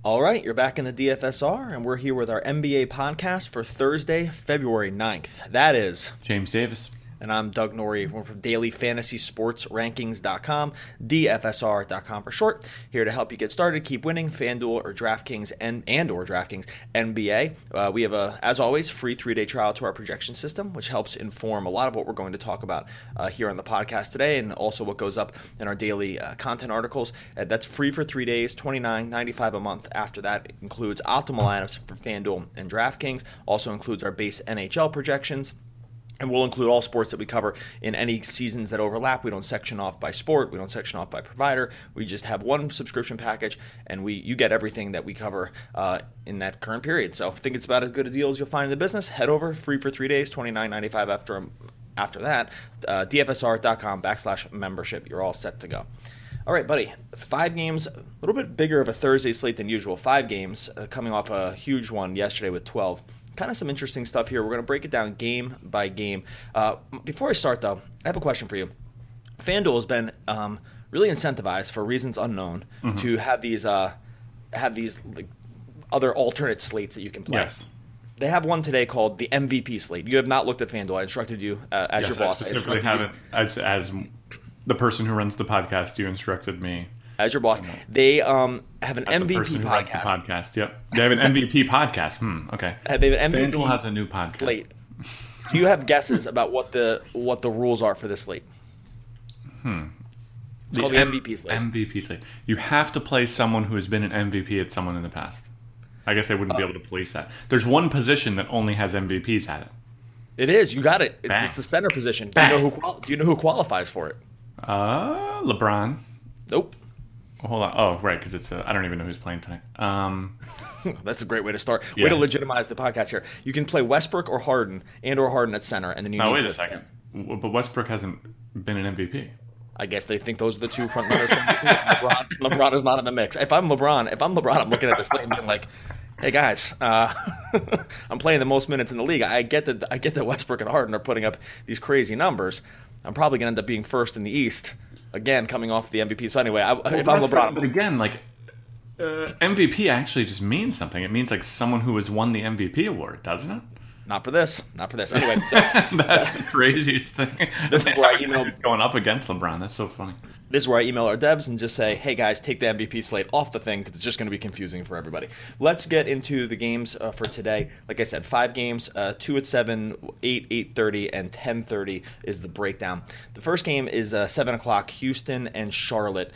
All right, you're back in the DFSR, and we're here with our NBA podcast for Thursday, February 9th. That is James Davis. And I'm Doug Norrie. We're from dailyfantasysportsrankings.com, DFSR.com for short. Here to help you get started, keep winning, FanDuel or DraftKings and or DraftKings NBA. We have, as always, free 3-day trial to our projection system, which helps inform a lot of what we're going to talk about here on the podcast today, and also what goes up in our daily content articles. That's free for 3 days, $29.95 a month. After that, it includes optimal lineups for FanDuel and DraftKings. Also includes our base NHL projections. And we'll include all sports that we cover in any seasons that overlap. We don't section off by sport. We don't section off by provider. We just have one subscription package, and you get everything that we cover in that current period. So I think it's about as good a deal as you'll find in the business. Head over, free for 3 days, $29.95 after that. DFSR.com/membership. You're all set to go. All right, buddy. 5 games, a little bit bigger of a Thursday slate than usual. 5 games coming off a huge one yesterday with 12. Kind of some interesting stuff here. We're going to break it down game by game. Before I start, though, I have a question for you. FanDuel has been really incentivized, for reasons unknown, to have these like, other alternate slates that you can play. Yes. They have one today called the MVP slate. You have not looked at FanDuel. I instructed you as your boss. I specifically haven't. As the person who runs the podcast, you instructed me. As your boss. They have an MVP podcast. Yep. They have an MVP podcast. Okay. They have an MVP FanDuel has a new podcast. Slate. Do you have guesses about what the rules are for this slate? It's called the MVP slate. MVP slate. You have to play someone who has been an MVP at someone in the past. I guess they wouldn't be able to police that. There's one position that only has MVPs at it. It is. You got it. It's the center position. Do you know who qualifies for it? LeBron. Nope. Hold on. Oh, right, because I don't even know who's playing tonight. That's a great way to start. Way to legitimize the podcast here. You can play Westbrook or Harden at center, and then you wait a second. But Westbrook hasn't been an MVP. I guess they think those are the two front runners. LeBron is not in the mix. If I'm LeBron, I'm looking at this slate and being like, hey guys, I'm playing the most minutes in the league. I get that Westbrook and Harden are putting up these crazy numbers. I'm probably going to end up being first in the East. Again, coming off the MVP. So anyway, if I'm LeBron... But again, MVP actually just means something. It means like someone who has won the MVP award, doesn't it? Not for this. Anyway. So, that's the craziest thing. This is where I emailed... Going up against LeBron. That's so funny. This is where I email our devs and just say, hey guys, take the MVP slate off the thing because it's just going to be confusing for everybody. Let's get into the games for today. Like I said, 5 games, 2 at 7, 8, 8:30, and 10:30 is the breakdown. The first game is 7 o'clock, Houston and Charlotte.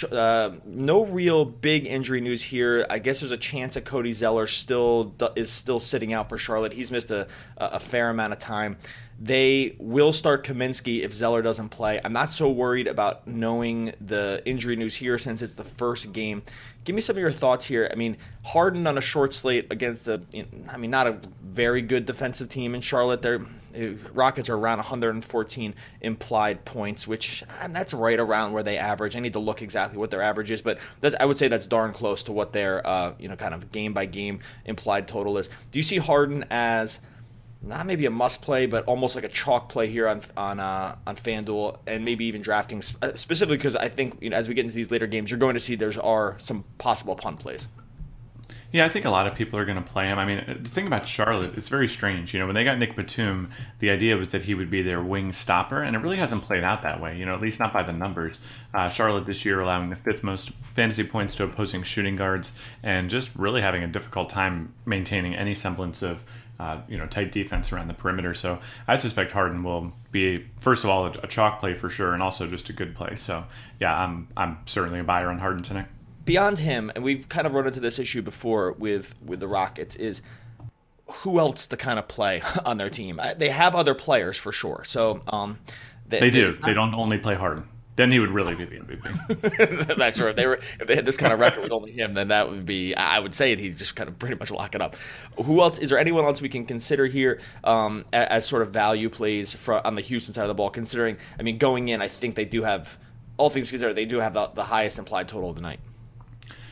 No real big injury news here. I guess there's a chance that Cody Zeller is still sitting out for Charlotte. He's missed a fair amount of time. They will start Kaminsky if Zeller doesn't play. I'm not so worried about knowing the injury news here since it's the first game. Give me some of your thoughts here. I mean, Harden on a short slate against not a very good defensive team in Charlotte. Their Rockets are around 114 implied points, which that's right around where they average. I need to look exactly what their average is, but I would say that's darn close to what their kind of game by game implied total is. Do you see Harden as not maybe a must play, but almost like a chalk play here on FanDuel and maybe even DraftKings, specifically because I think as we get into these later games, you're going to see there are some possible punt plays. Yeah, I think a lot of people are going to play him. I mean, the thing about Charlotte, it's very strange. When they got Nick Batum, the idea was that he would be their wing stopper, and it really hasn't played out that way, at least not by the numbers. Charlotte this year allowing the 5th most fantasy points to opposing shooting guards and just really having a difficult time maintaining any semblance of tight defense around the perimeter. So I suspect Harden will be, first of all, a chalk play for sure, and also just a good play. So yeah, I'm certainly a buyer on Harden tonight. Beyond him, and we've kind of run into this issue before with the Rockets, is who else to kind of play on their team. They have other players for sure. So they do. They don't only play Harden. Then he would really be the MVP. That's right. If they had this kind of record with only him, then that would be, I would say he'd just kind of pretty much lock it up. Who else? Is there anyone else we can consider here as sort of value plays on the Houston side of the ball? Considering, going in, I think they do have, all things considered, they do have the highest implied total of the night.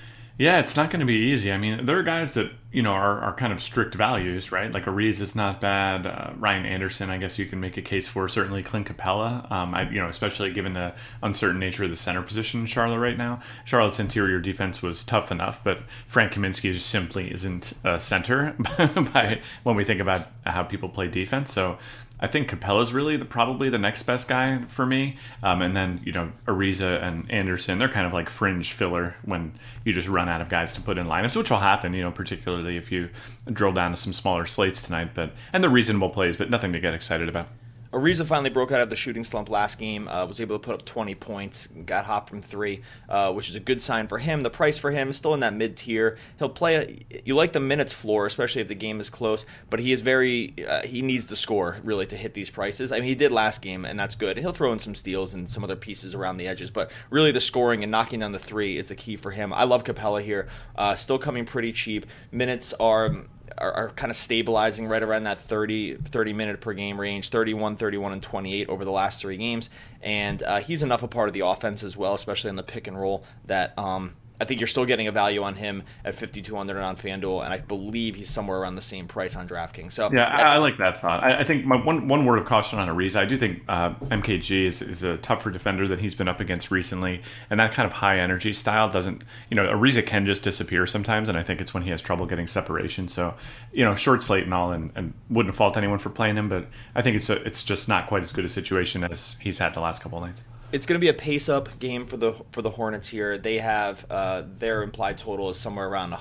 Yeah, it's not going to be easy. I mean, there are guys that are kind of strict values, right? Like Ariz is not bad. Ryan Anderson, I guess you can make a case for. Certainly, Clint Capella. Especially given the uncertain nature of the center position in Charlotte right now. Charlotte's interior defense was tough enough, but Frank Kaminsky just simply isn't a center when we think about how people play defense. So I think Capella's really probably the next best guy for me. And then, Ariza and Anderson, they're kind of like fringe filler when you just run out of guys to put in lineups, which will happen, particularly if you drill down to some smaller slates tonight. And the reasonable plays, but nothing to get excited about. Ariza finally broke out of the shooting slump last game, was able to put up 20 points, got hot from three, which is a good sign for him. The price for him is still in that mid-tier. He'll play, you like the minutes floor, especially if the game is close, but he is he needs to score, really, to hit these prices. I mean, he did last game, and that's good. He'll throw in some steals and some other pieces around the edges, but really the scoring and knocking down the three is the key for him. I love Capella here, still coming pretty cheap. Minutes are kind of stabilizing right around that 30 minute per game range, 31, 31, and 28 over the last three games. And he's enough a part of the offense as well, especially in the pick and roll, that I think you're still getting a value on him at 5,200 on FanDuel, and I believe he's somewhere around the same price on DraftKings. So yeah, I like that thought. I think my one word of caution on Ariza, I do think MKG is a tougher defender than he's been up against recently, and that kind of high energy style doesn't, Ariza can just disappear sometimes, and I think it's when he has trouble getting separation. So, short slate and all, and wouldn't fault anyone for playing him, but I think it's just not quite as good a situation as he's had the last couple of nights. It's going to be a pace-up game for the Hornets here. They have their implied total is somewhere around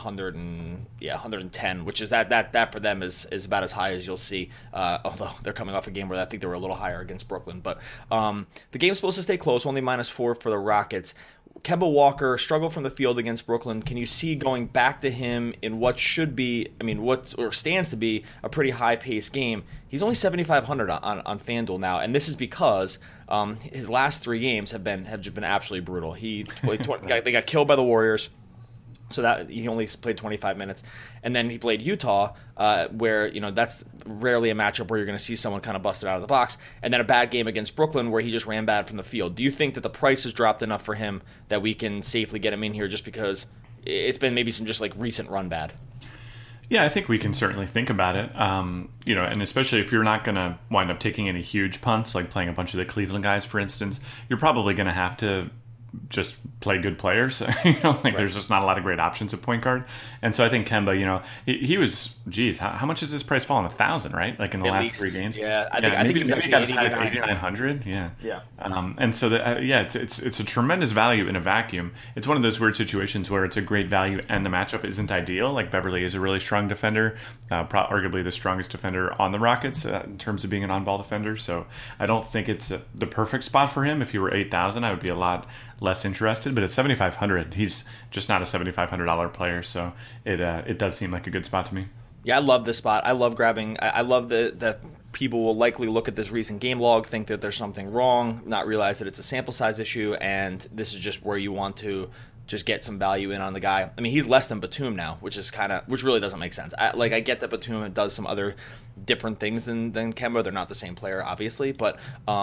110, which is that for them is about as high as you'll see. Although they're coming off a game where I think they were a little higher against Brooklyn, but the game's supposed to stay close. Only -4 for the Rockets. Kemba Walker struggled from the field against Brooklyn. Can you see going back to him in what should be, what stands to be a pretty high-paced game? He's only 7,500 on FanDuel now, and this is because his last three games have just been absolutely brutal. He played they got killed by the Warriors, so that he only played 25 minutes, and then he played Utah, where that's rarely a matchup where you're going to see someone kind of busted out of the box, and then a bad game against Brooklyn where he just ran bad from the field. Do you think that the price has dropped enough for him that we can safely get him in here just because it's been maybe some just like recent run bad? Yeah, I think we can certainly think about it. And especially if you're not going to wind up taking any huge punts, like playing a bunch of the Cleveland guys, for instance, you're probably going to have to just play good players. Right. There's just not a lot of great options at point guard. And so I think Kemba, he was, how much has this price fallen? 1,000, right? Like in the last three games? Yeah, I think maybe got as high as 8,900. Yeah. And so it's a tremendous value in a vacuum. It's one of those weird situations where it's a great value and the matchup isn't ideal. Like Beverly is a really strong defender, arguably the strongest defender on the Rockets in terms of being an on-ball defender. So I don't think it's the perfect spot for him. If he were 8,000, I would be a lot less interested, but at 7,500, he's just not a $7,500 player, so it does seem like a good spot to me. Yeah, I love this spot. I love grabbing. I love that people will likely look at this recent game log, think that there's something wrong, not realize that it's a sample size issue, and this is just where you want to just get some value in on the guy. I mean, he's less than Batum now, which really doesn't make sense. I get that Batum does some other different things than Kemba. They're not the same player, obviously, but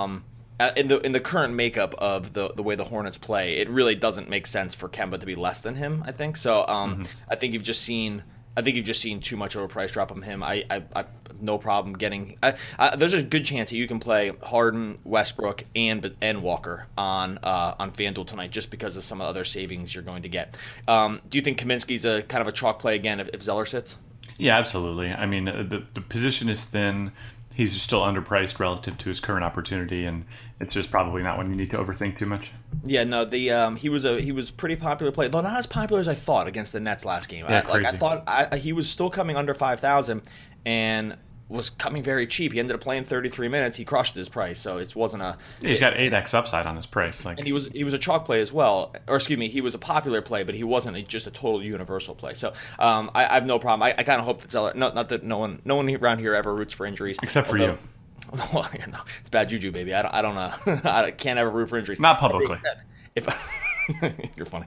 in the current makeup of the way the Hornets play, it really doesn't make sense for Kemba to be less than him, I think. So I think you've just seen too much of a price drop on him. I no problem getting. There's a good chance that you can play Harden, Westbrook, and Walker on FanDuel tonight, just because of some other savings you're going to get. Do you think Kaminsky's a kind of a chalk play again if Zeller sits? Yeah, absolutely. I mean, the position is thin. He's still underpriced relative to his current opportunity, and it's just probably not one you need to overthink too much. Yeah, no, he was pretty popular player, though not as popular as I thought against the Nets last game. Yeah, I thought he was still coming under 5,000 and was coming very cheap. He ended up playing 33 minutes. He crushed his price, so it wasn't a. Yeah, he's got 8x upside on his price. And he was a chalk play as well, or excuse me, he was a popular play, but he wasn't just a total universal play. So I have no problem. I kind of hope that Zeller. Not that no one around here ever roots for injuries, except for you. Well, no, it's bad juju, baby. I don't know. I can't ever root for injuries. Not publicly. You're funny.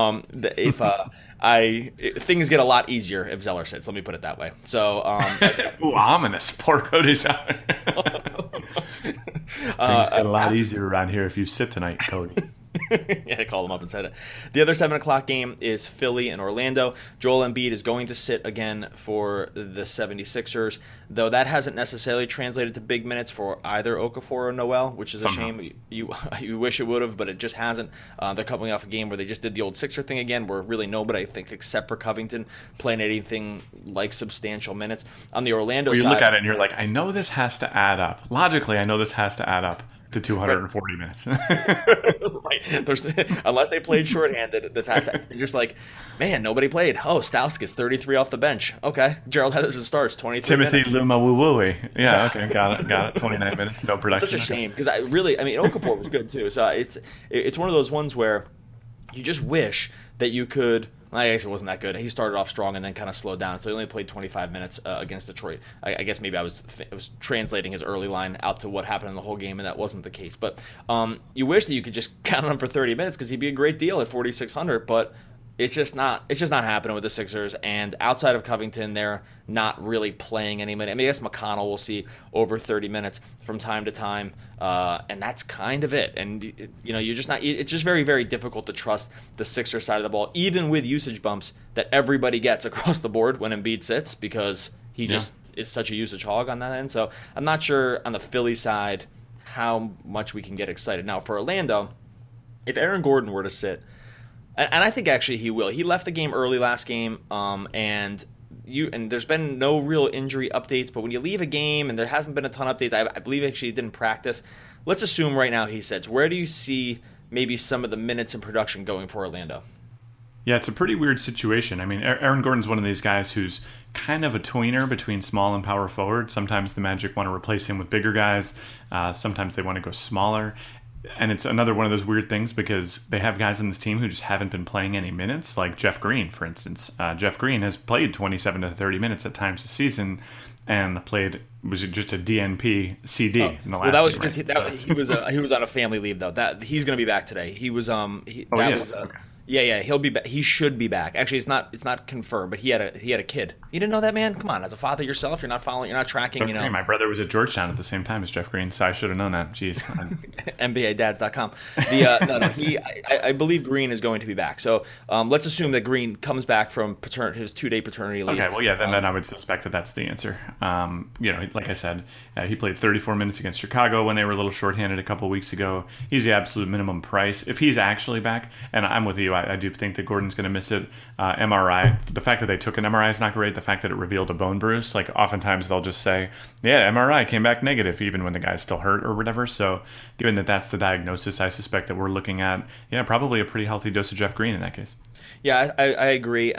Things get a lot easier if Zeller sits. Let me put it that way. So, ooh, ominous. Poor Cody's out. Things get a lot easier around here if you sit tonight, Cody. Yeah, they called him up and said it. The other 7 o'clock game is Philly and Orlando. Joel Embiid is going to sit again for the 76ers, though that hasn't necessarily translated to big minutes for either Okafor or Noel, which is a shame. You wish it would have, but it just hasn't. They're coming off a game where they just did the old Sixer thing again, where really nobody, I think, except for Covington, playing anything like substantial minutes. On the Orlando side... You look at it and you're like, I know this has to add up. Logically, I know this has to add up to 240 minutes. Right. Unless they played shorthanded, this has to, you're just like, man, nobody played. Oh, Stauskas, 33 off the bench. Okay. Gerald Henderson starts, 23 Timothy minutes. Lumawuwui. Yeah, okay, got it. 29 minutes, no production. It's such a shame, because Okafor was good too. So it's one of those ones where you just wish that you could... I guess it wasn't that good. He started off strong and then kind of slowed down, so he only played 25 minutes against Detroit. I guess maybe I was translating his early line out to what happened in the whole game, and that wasn't the case. But you wish that you could just count on him for 30 minutes because he'd be a great deal at 4,600, but it's just not happening with the Sixers. And outside of Covington, they're not really playing any minutes. I guess McConnell will see over 30 minutes from time to time, and that's kind of it. And you're just not. It's just very, very difficult to trust the Sixers side of the ball, even with usage bumps that everybody gets across the board when Embiid sits, because he just is such a usage hog on that end. So I'm not sure on the Philly side how much we can get excited. Now for Orlando, if Aaron Gordon were to sit. And I think actually he will. He left the game early last game, and there's been no real injury updates. But when you leave a game and there hasn't been a ton of updates, I believe actually he didn't practice. Let's assume right now he sits. Where do you see maybe some of the minutes in production going for Orlando? Yeah, it's a pretty weird situation. I mean, Aaron Gordon's one of these guys who's kind of a tweener between small and power forward. Sometimes the Magic want to replace him with bigger guys. Sometimes they want to go smaller. And it's another one of those weird things because they have guys on this team who just haven't been playing any minutes, like Jeff Green, for instance. Jeff Green has played 27 to 30 minutes at times this season and was just a DNP CD in the last that was game, because right? he was on a family leave, though. That he's going to be back today. He was Okay. Yeah, he'll be back. He should be back. Actually, it's not confirmed, but he had a kid. You didn't know that, man? Come on, as a father yourself, you're not tracking. Jeff Green, my brother was at Georgetown at the same time as Jeff Green, so I should have known that. Jeez, NBAdads.com. I believe Green is going to be back. So let's assume that Green comes back from his 2-day paternity leave. Okay, well, yeah, then I would suspect that that's the answer. Like I said, he played 34 minutes against Chicago when they were a little shorthanded a couple weeks ago. He's the absolute minimum price. If he's actually back, and I'm with you, I do think that Gordon's going to miss it. MRI, the fact that they took an MRI is not great. The fact that it revealed a bone bruise, like oftentimes they'll just say, yeah, MRI came back negative, even when the guy's still hurt or whatever. So given that that's the diagnosis, I suspect that we're looking at, probably a pretty healthy dose of Jeff Green in that case. Yeah, I agree.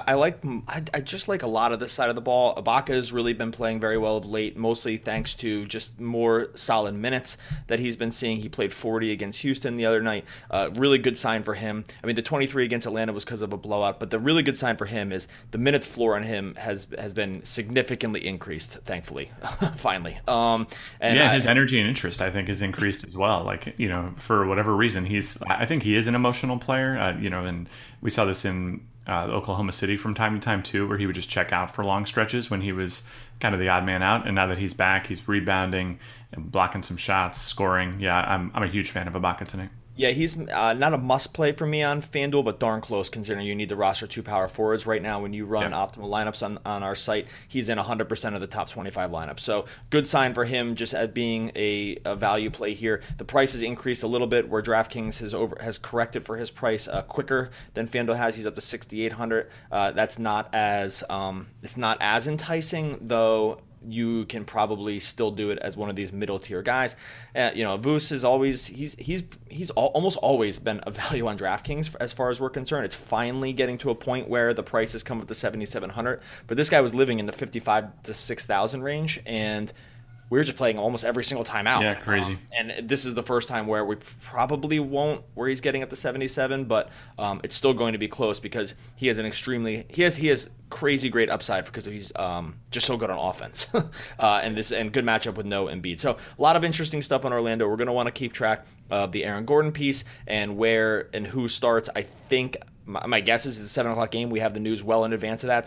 I just like a lot of this side of the ball. Ibaka has really been playing very well of late, mostly thanks to just more solid minutes that he's been seeing. He played 40 against Houston the other night. Really good sign for him. I mean, the 23 against Atlanta was because of a blowout, but the really good sign for him is the minutes floor on him has been significantly increased, thankfully, finally. His energy and interest, I think, has increased as well. Like, for whatever reason, I think he is an emotional player, and we saw this in Oklahoma City from time to time too, where he would just check out for long stretches when he was kind of the odd man out. And now that he's back, he's rebounding and blocking some shots, scoring. Yeah, I'm a huge fan of Ibaka tonight. Yeah, he's not a must-play for me on FanDuel, but darn close considering you need to roster 2 power forwards. Right now, when you run optimal lineups on our site, he's in 100% of the top 25 lineups. So good sign for him just as being a value play here. The price has increased a little bit where DraftKings has corrected for his price quicker than FanDuel has. He's up to 6,800. That's not as it's not as enticing, though. You can probably still do it as one of these middle tier guys. Vus is always he's almost always been a value on DraftKings as far as we're concerned. It's finally getting to a point where the prices come up to 7,700. But this guy was living in the 55 to 6,000 range, and we were just playing almost every single time out. Yeah, crazy. And this is the first time where we probably won't, where he's getting up to 77, but it's still going to be close because he has he has crazy great upside because he's just so good on offense and good matchup with no Embiid. So a lot of interesting stuff on Orlando. We're going to want to keep track of the Aaron Gordon piece and where and who starts. I think my guess is the 7 o'clock game. We have the news well in advance of that, so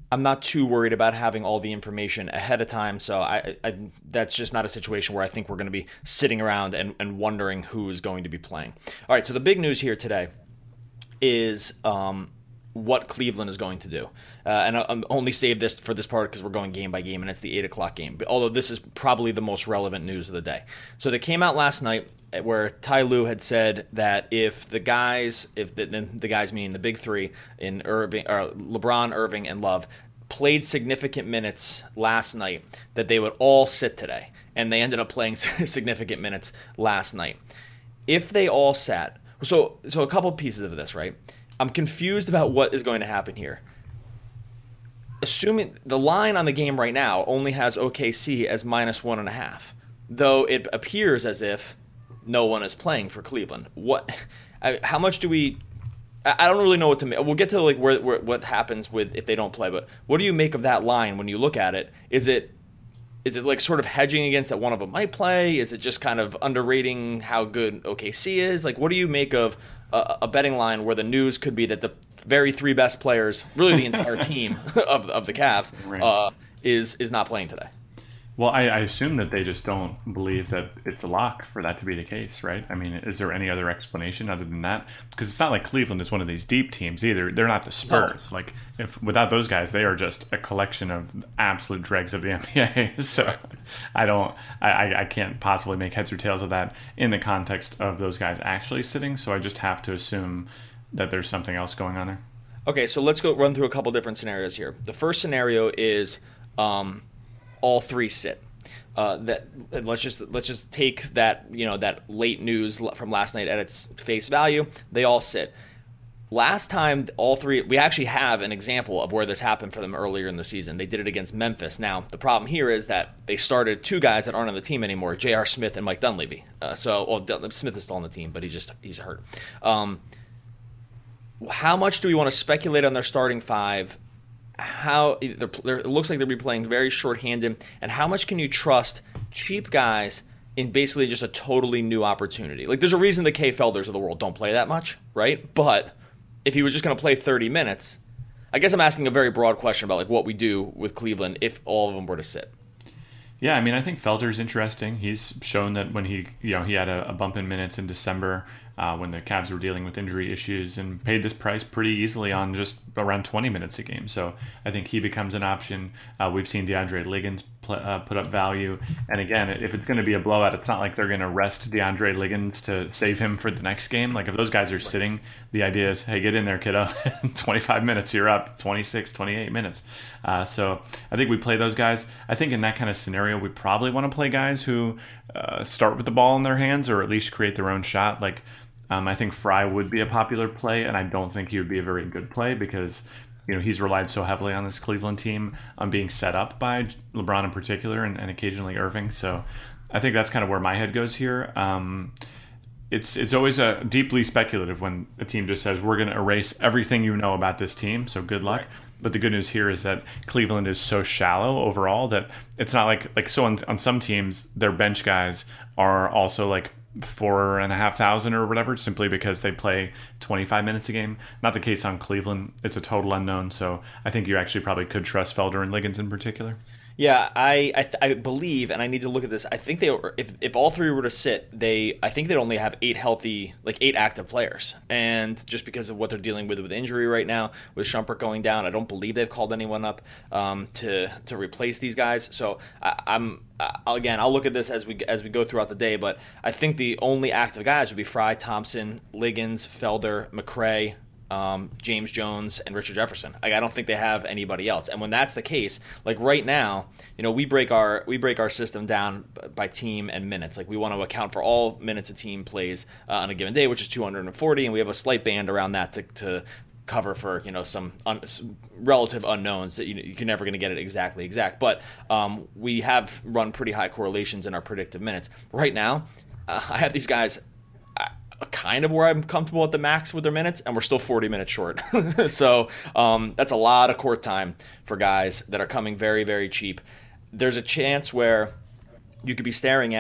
I'm not too worried about having all the information ahead of time. So I that's just not a situation where I think we're going to be sitting around and wondering who is going to be playing. All right, so the big news here today is what Cleveland is going to do. And I'm only saved this for this part because we're going game by game, and it's the 8 o'clock game. Although this is probably the most relevant news of the day. So they came out last night where Ty Lue had said that if the guys meaning the big three in LeBron, Irving, and Love, played significant minutes last night, that they would all sit today. And they ended up playing significant minutes last night. If they all sat, so a couple pieces of this, right? I'm confused about what is going to happen here. Assuming the line on the game right now only has OKC as -1.5, though it appears as if no one is playing for Cleveland. How much do we? I don't really know what to make. We'll get to like where what happens with if they don't play, but what do you make of that line when you look at it? Is it like sort of hedging against that one of them might play? Is it just kind of underrating how good OKC is? Like, what do you make of a betting line where the news could be that the very three best players, really the entire team of the Cavs, right, is not playing today? Well, I assume that they just don't believe that it's a lock for that to be the case, right? I mean, is there any other explanation other than that? Because it's not like Cleveland is one of these deep teams either. They're not the Spurs. No. Like, if without those guys, they are just a collection of absolute dregs of the NBA. So I can't possibly make heads or tails of that in the context of those guys actually sitting. So I just have to assume that there's something else going on there. Okay, so let's go run through a couple different scenarios here. The first scenario is all three sit. Let's just take that that late news from last night at its face value. They all sit. Last time, all three, we actually have an example of where this happened for them earlier in the season. They did it against Memphis. Now, the problem here is that they started two guys that aren't on the team anymore, J.R. Smith and Mike Dunleavy. Smith is still on the team, but he's hurt. How much do we want to speculate on their starting five? It looks like they'll be playing very shorthanded, and how much can you trust cheap guys in basically just a totally new opportunity? Like, there's a reason the Kay Felders of the world don't play that much, right? But if he was just going to play 30 minutes, I guess I'm asking a very broad question about like what we do with Cleveland if all of them were to sit. Yeah, I mean, I think Felder's interesting. He's shown that when he had a bump in minutes in December when the Cavs were dealing with injury issues, and paid this price pretty easily on just around 20 minutes a game. So I think he becomes an option. We've seen DeAndre Liggins put up value. And again, if it's going to be a blowout, it's not like they're going to rest DeAndre Liggins to save him for the next game. Like, if those guys are sitting, the idea is, hey, get in there, kiddo. 25 minutes, you're up. 26, 28 minutes. So I think we play those guys. I think in that kind of scenario, we probably want to play guys who start with the ball in their hands, or at least create their own shot. Like, I think Fry would be a popular play, and I don't think he would be a very good play because he's relied so heavily on this Cleveland team on being set up by LeBron in particular, and occasionally Irving. So I think that's kind of where my head goes here. It's always a deeply speculative when a team just says, we're going to erase everything you know about this team, so good luck. Right. But the good news here is that Cleveland is so shallow overall that it's not like so on some teams, their bench guys are also like 4,500 or whatever, simply because they play 25 minutes a game. Not the case on Cleveland. It's a total unknown. So I think you actually probably could trust Felder and Liggins in particular. Yeah, I believe, and I need to look at this. I think if all three were to sit, I think they'd only have 8 active players, and just because of what they're dealing with injury right now, with Shumpert going down, I don't believe they've called anyone up to replace these guys. So I'll look at this as we go throughout the day, but I think the only active guys would be Fry, Thompson, Liggins, Felder, McRae, James Jones, and Richard Jefferson. I don't think they have anybody else. And when that's the case, like right now, we break our system down by team and minutes. Like, we want to account for all minutes a team plays on a given day, which is 240, and we have a slight band around that to cover for some relative unknowns that you're never going to get it exactly exact. But we have run pretty high correlations in our predictive minutes. Right now, I have these guys kind of where I'm comfortable at the max with their minutes, and we're still 40 minutes short. So that's a lot of court time for guys that are coming very, very cheap. There's a chance where you could be staring at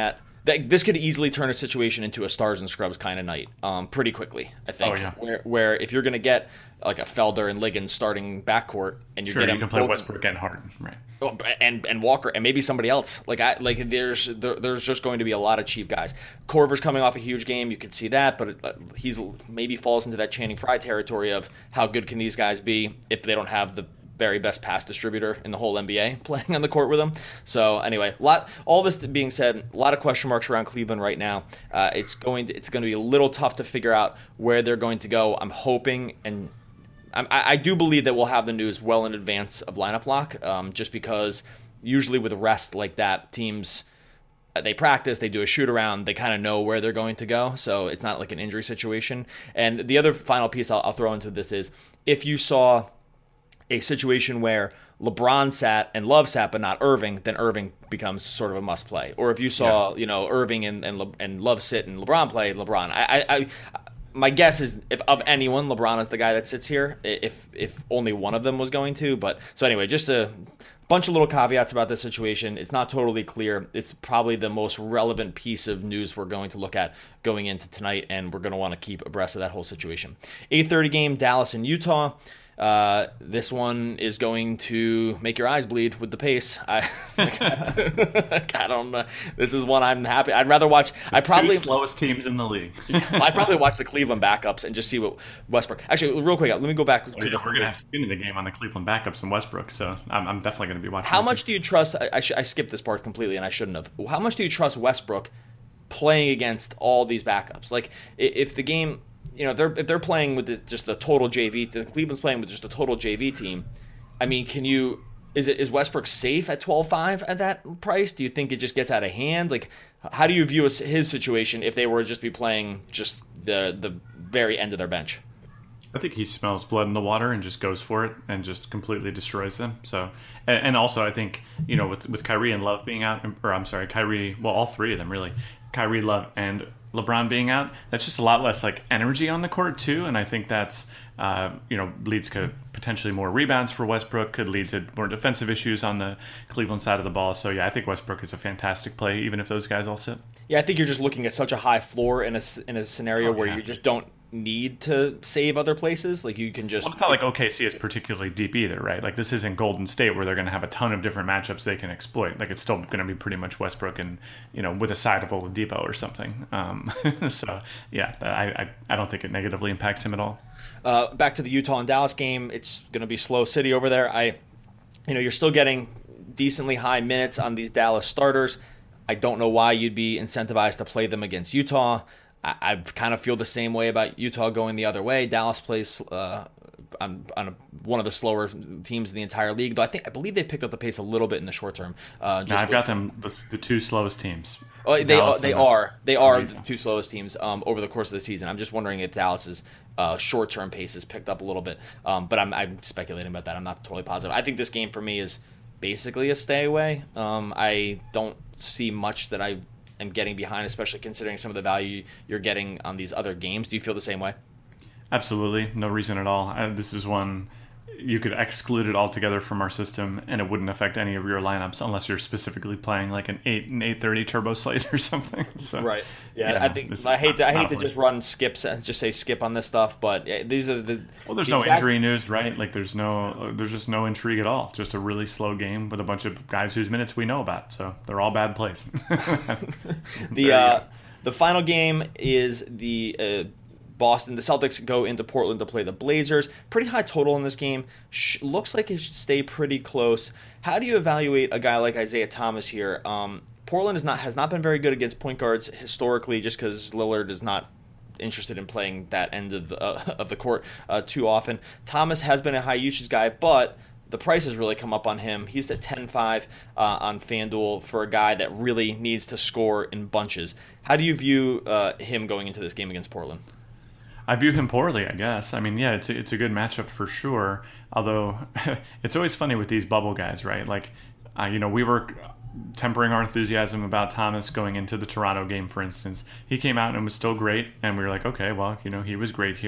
this could easily turn a situation into a stars and scrubs kind of night pretty quickly, I think. Oh, yeah. Where if you're going to get like a Felder and Liggins starting backcourt, and you're getting you can play Westbrook and Harden, right? And Walker and maybe somebody else. There's just going to be a lot of cheap guys. Korver's coming off a huge game, you could see that, but he's maybe falls into that Channing Frye territory of how good can these guys be if they don't have the very best pass distributor in the whole NBA playing on the court with them. So anyway, all this being said, a lot of question marks around Cleveland right now. It's going to be a little tough to figure out where they're going to go. I'm hoping, and I do believe that we'll have the news well in advance of lineup lock, just because usually with rest like that, teams, they practice, they do a shoot around, they kind of know where they're going to go, so it's not like an injury situation. And the other final piece I'll throw into this is, if you saw a situation where LeBron sat and Love sat but not Irving, then Irving becomes sort of a must play. Or if you saw Irving and Love sit and LeBron play, LeBron. My guess is, if of anyone, LeBron is the guy that sits here, if only one of them was going to. But so anyway, just a bunch of little caveats about this situation. It's not totally clear. It's probably the most relevant piece of news we're going to look at going into tonight, and we're going to want to keep abreast of that whole situation. 8:30 game, Dallas and Utah. This one is going to make your eyes bleed with the pace. I don't know. This is one I'm happy. I'd rather watch. Two slowest teams in the league. I'd probably watch the Cleveland backups and just see what Westbrook. Actually, real quick, let me go back. We're going to have skin in the game on the Cleveland backups and Westbrook, so I'm definitely going to be watching. How much do you trust? I skipped this part completely, and I shouldn't have. How much do you trust Westbrook playing against all these backups? Like, if the game. If they're playing with just the total JV, the Cleveland's playing with just a total JV team. I mean, is Westbrook safe at 12.5 at that price? Do you think it just gets out of hand? Like, how do you view his situation if they were to just be playing just the very end of their bench? I think he smells blood in the water and just goes for it and just completely destroys them. So, and also I think, with Kyrie and Love being out, or I'm sorry, Kyrie, well, all three of them really, Kyrie, Love, and LeBron being out, that's just a lot less like energy on the court too, and I think that's leads to potentially more rebounds for Westbrook, could lead to more defensive issues on the Cleveland side of the ball. So yeah, I think Westbrook is a fantastic play even if those guys all sit. Yeah, I think you're just looking at such a high floor in a scenario where you just don't need to save other places. Like, you can just... Well, it's not like OKC is particularly deep either, right? Like, this isn't Golden State where they're going to have a ton of different matchups they can exploit. Like, it's still going to be pretty much Westbrook and, with a side of Oladipo or something. So, yeah, I don't think it negatively impacts him at all. Back to the Utah and Dallas game, it's going to be slow city over there. You're still getting decently high minutes on these Dallas starters. I don't know why you'd be incentivized to play them against Utah. I kind of feel the same way about Utah going the other way. Dallas plays on one of the slower teams in the entire league, though I believe they picked up the pace a little bit in the short term. I've got them the two slowest teams. Oh, they are the two slowest teams over the course of the season. I'm just wondering if Dallas's short term pace has picked up a little bit, but I'm speculating about that. I'm not totally positive. I think this game for me is basically a stay away. I don't see much that I am getting behind, especially considering some of the value you're getting on these other games. Do you feel the same way? Absolutely. No reason at all. This is one you could exclude it altogether from our system and it wouldn't affect any of your lineups unless you're specifically playing like an 8:30 turbo slate or something. So, right. Yeah, I think I hate to just run skips and just say skip on this stuff, but these are the... Well, there's no injury news, right? Like there's just no intrigue at all. Just a really slow game with a bunch of guys whose minutes we know about. So they're all bad plays. The final game is the Boston. The Celtics go into Portland to play the Blazers. Pretty high total in this game. Looks like it should stay pretty close. How do you evaluate a guy like Isaiah Thomas here? Portland has not been very good against point guards historically, just because Lillard is not interested in playing that end of the court too often. Thomas has been a high usage guy, but the price has really come up on him. He's at 10.5 on FanDuel for a guy that really needs to score in bunches. How do you view him going into this game against Portland? I view him poorly, I guess. I mean, yeah, it's a good matchup for sure. Although it's always funny with these bubble guys, right? Like, we were tempering our enthusiasm about Thomas going into the Toronto game, for instance. He came out and was still great, and we were like, okay, well, he was great here.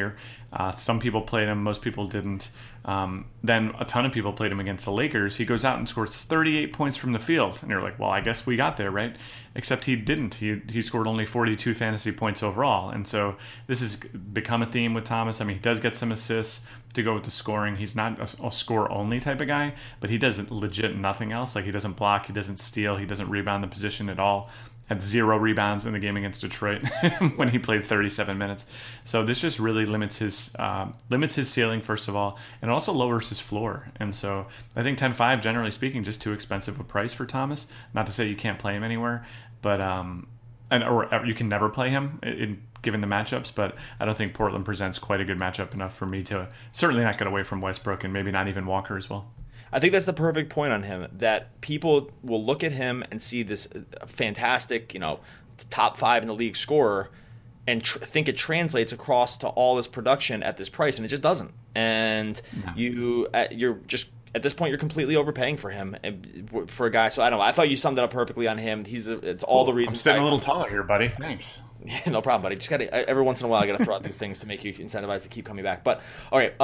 Some people played him, most people didn't. Then a ton of people played him against the Lakers. He goes out and scores 38 points from the field. And you're like, well, I guess we got there, right? Except he didn't. He scored only 42 fantasy points overall. And so this has become a theme with Thomas. I mean, he does get some assists to go with the scoring. He's not a score-only type of guy, but he does legit nothing else. Like, he doesn't block, he doesn't steal, he doesn't rebound the position at all. Had 0 rebounds in the game against Detroit when he played 37 minutes. So this just really limits his ceiling, first of all, and also lowers his floor. And so I think 10-5, generally speaking, just too expensive a price for Thomas. Not to say you can't play him anywhere, but or you can never play him given the matchups. But I don't think Portland presents quite a good matchup enough for me to certainly not get away from Westbrook, and maybe not even Walker as well. I think that's the perfect point on him, that people will look at him and see this fantastic, top 5 in the league scorer and think it translates across to all his production at this price, and it just doesn't. And you're just, at this point, you're completely overpaying for him, for a guy. So I don't know. I thought you summed it up perfectly on him. It's all the reasons. I'm sitting a little taller here, buddy. Thanks. Yeah, no problem, buddy. Just every once in a while, I got to throw out these things to make you incentivized to keep coming back. But all right.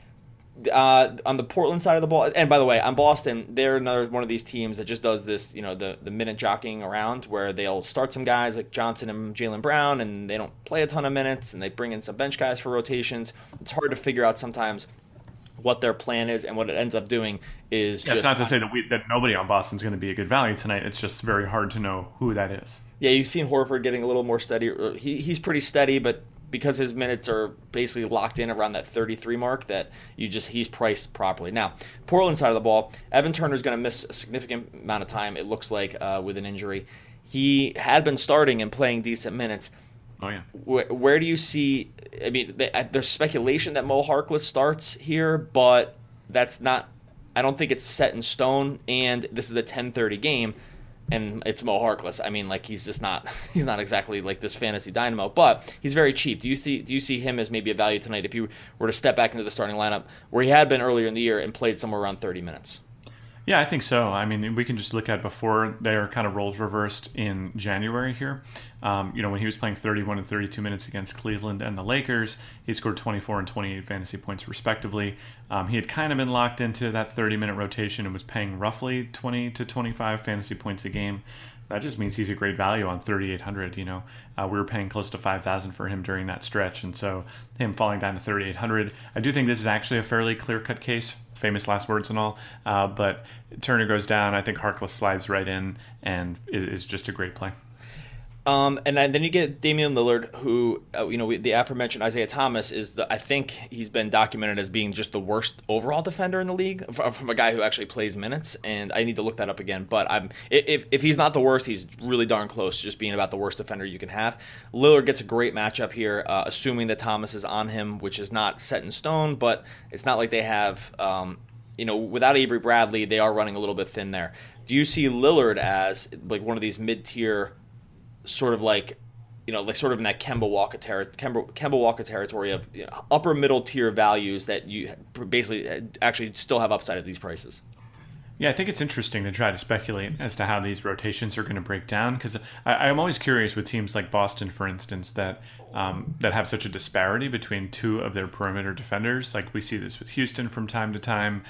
On the Portland side of the ball, and by the way, on Boston, they're another one of these teams that just does this, the minute jockeying around, where they'll start some guys like Johnson and Jaylen Brown, and they don't play a ton of minutes, and they bring in some bench guys for rotations. It's hard to figure out sometimes what their plan is, and what it ends up doing is it's not to say that nobody on Boston's going to be a good value tonight. It's just very hard to know who that is. Yeah, you've seen Horford getting a little more steady. He's pretty steady, but because his minutes are basically locked in around that 33 mark, that he's priced properly. Now, Portland side of the ball, Evan Turner's going to miss a significant amount of time, it looks like, with an injury. He had been starting and playing decent minutes. Oh, yeah. Where do you see, I mean, there's speculation that Mo Harkless starts here, but that's not, I don't think it's set in stone, and this is a 10:30 game. And it's Mo Harkless. I mean, like, he's not exactly like this fantasy dynamo, but he's very cheap. Do you see him as maybe a value tonight if you were to step back into the starting lineup where he had been earlier in the year and played somewhere around 30 minutes? Yeah, I think so. I mean, we can just look at before their kind of roles reversed in January here. When he was playing 31 and 32 minutes against Cleveland and the Lakers, he scored 24 and 28 fantasy points respectively. He had kind of been locked into that 30-minute rotation and was paying roughly 20 to 25 fantasy points a game. That just means he's a great value on 3,800. We were paying close to 5,000 for him during that stretch, and so him falling down to 3,800. I do think this is actually a fairly clear-cut case. Famous last words and all, but Turner goes down. I think Harkless slides right in and is just a great play. And then you get Damian Lillard, who, the aforementioned Isaiah Thomas I think he's been documented as being just the worst overall defender in the league from a guy who actually plays minutes. And I need to look that up again. But if he's not the worst, he's really darn close to just being about the worst defender you can have. Lillard gets a great matchup here, assuming that Thomas is on him, which is not set in stone, but it's not like they have, without Avery Bradley, they are running a little bit thin there. Do you see Lillard as like one of these mid-tier, sort of like sort of in that Kemba Walker territory of upper middle tier values that you basically actually still have upside at these prices? Yeah, I think it's interesting to try to speculate as to how these rotations are going to break down, because I'm always curious with teams like Boston, for instance, that have such a disparity between two of their perimeter defenders. Like, we see this with Houston from time to time.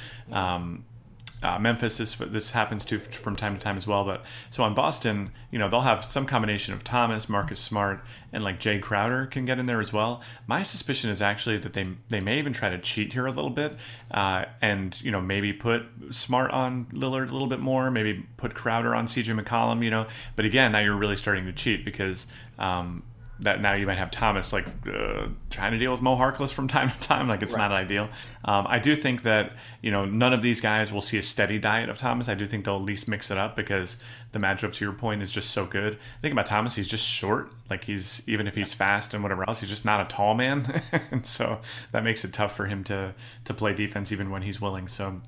Memphis, this happens to from time to time as well. But so on Boston, they'll have some combination of Thomas, Marcus Smart, and like Jay Crowder can get in there as well. My suspicion is actually that they may even try to cheat here a little bit, and maybe put Smart on Lillard a little bit more, maybe put Crowder on CJ McCollum. But again, now you're really starting to cheat because that now you might have Thomas trying to deal with Mo Harkless from time to time. Like, it's not ideal. I do think that none of these guys will see a steady diet of Thomas. I do think they'll at least mix it up because the matchup, to your point, is just so good. Think about Thomas; he's just short. Like, even if he's fast and whatever else, he's just not a tall man, and so that makes it tough for him to play defense even when he's willing. So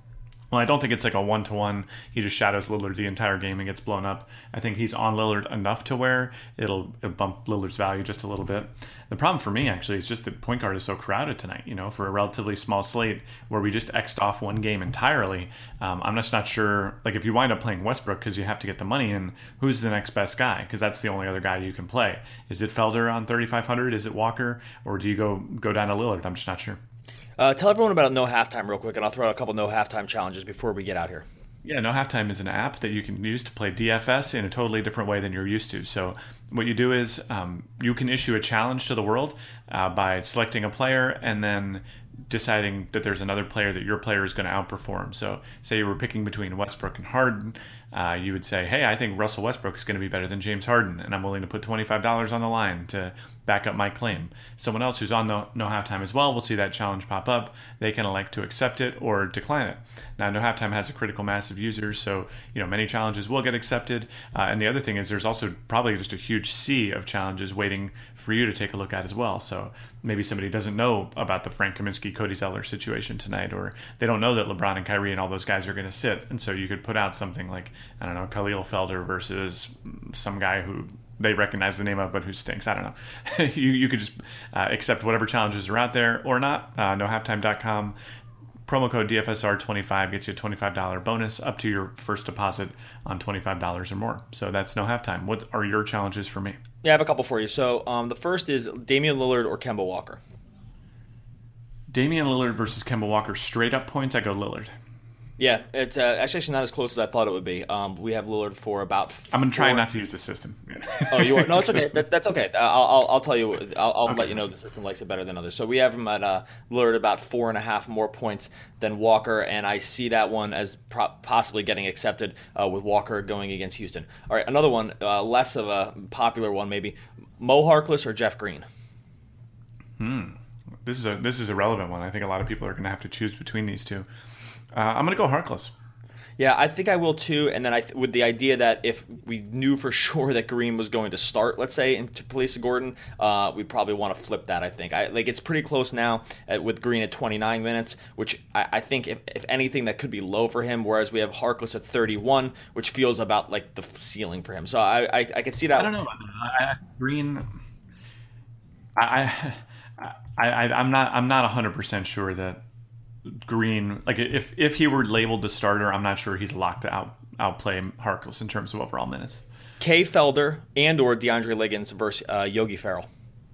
Well, I don't think it's like a 1-to-1. He just shadows Lillard the entire game and gets blown up. I think he's on Lillard enough to where it'll bump Lillard's value just a little bit. The problem for me, actually, is just that point guard is so crowded tonight, for a relatively small slate where we just X'd off one game entirely. I'm just not sure, like if you wind up playing Westbrook because you have to get the money in, who's the next best guy? Because that's the only other guy you can play. Is it Felder on 3,500? Is it Walker? Or do you go down to Lillard? I'm just not sure. Tell everyone about No Halftime real quick, and I'll throw out a couple No Halftime challenges before we get out here. Yeah, No Halftime is an app that you can use to play DFS in a totally different way than you're used to. So what you do is you can issue a challenge to the world by selecting a player and then deciding that there's another player that your player is going to outperform. So say you were picking between Westbrook and Harden, you would say, hey, I think Russell Westbrook is going to be better than James Harden, and I'm willing to put $25 on the line to back up my claim. Someone else who's on No Halftime as well will see that challenge pop up. They can elect to accept it or decline it. Now, No Halftime has a critical mass of users, so many challenges will get accepted. And the other thing is there's also probably just a huge sea of challenges waiting for you to take a look at as well. So maybe somebody doesn't know about the Frank Kaminsky, Cody Zeller situation tonight, or they don't know that LeBron and Kyrie and all those guys are going to sit. And so you could put out something like, I don't know, Khalil Felder versus some guy who they recognize the name of, but who stinks. I don't know. you could just accept whatever challenges are out there or not. NoHalftime.com. Promo code DFSR25 gets you a $25 bonus up to your first deposit on $25 or more. So that's No Halftime. What are your challenges for me? Yeah, I have a couple for you. So the first is Damian Lillard or Kemba Walker. Damian Lillard versus Kemba Walker. Straight up points, I go Lillard. Yeah, it's actually not as close as I thought it would be. We have Lillard for about. I'm gonna try not to use the system. Oh, you are? No, it's okay. That's okay. I'll tell you. I'll okay. Let you know the system likes it better than others. So we have him at Lillard about 4.5 more points than Walker, and I see that one as possibly getting accepted with Walker going against Houston. All right, another one, less of a popular one, maybe Mo Harkless or Jeff Green. This is a relevant one. I think a lot of people are gonna have to choose between these two. I'm going to go Harkless. Yeah, I think I will too. And then with the idea that if we knew for sure that Green was going to start, let's say, into place of Gordon, we probably want to flip that, I think. It's pretty close now with Green at 29 minutes, which I think, if anything, that could be low for him, whereas we have Harkless at 31, which feels about like the ceiling for him. So I could see that. I don't know. Green, I'm not 100% sure that Green, like if he were labeled the starter, I'm not sure he's locked to outplay Harkless in terms of overall minutes. Kay Felder and or DeAndre Liggins versus Yogi Ferrell.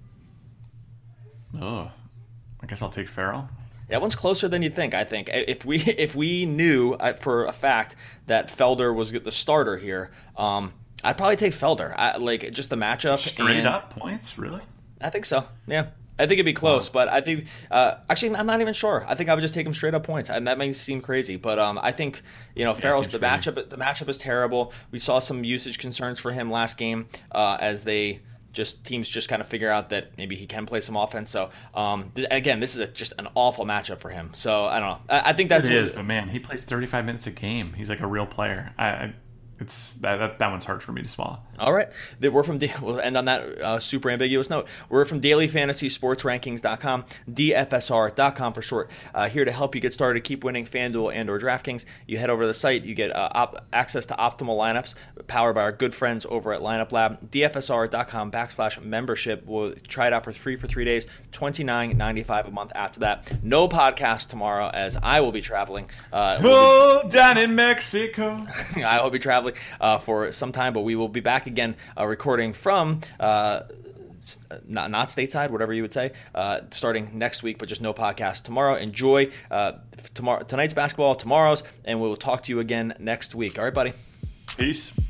Oh, I guess I'll take Ferrell. That one's closer than you'd think. I think if we knew for a fact that Felder was the starter here, I'd probably take Felder. Like just the matchup. Straight up points, really? I think so. Yeah. I think it'd be close, but I think actually I'm not even sure. I think I would just take him straight up points, and that may seem crazy, but I think Ferrell's the matchup is terrible. We saw some usage concerns for him last game as teams just kind of figure out that maybe he can play some offense. So again, this is just an awful matchup for him. So I don't know. I think that's it is, but man, he plays 35 minutes a game. He's like a real player. It's that one's hard for me to swallow. All right. We'll end on that super ambiguous note. We're from dailyfantasysportsrankings.com, DFSR.com for short. Here to help you get started, keep winning FanDuel and or DraftKings. You head over to the site, you get access to optimal lineups powered by our good friends over at Lineup Lab. DFSR.com/membership. We'll try it out for free for 3 days, $29.95 a month after that. No podcast tomorrow as I will be traveling. Down in Mexico. I will be traveling for some time, but we will be back again recording from not stateside, whatever you would say, starting next week, but just no podcast tomorrow. Enjoy tonight's basketball, tomorrow's, and we will talk to you again next week. All right, buddy. Peace.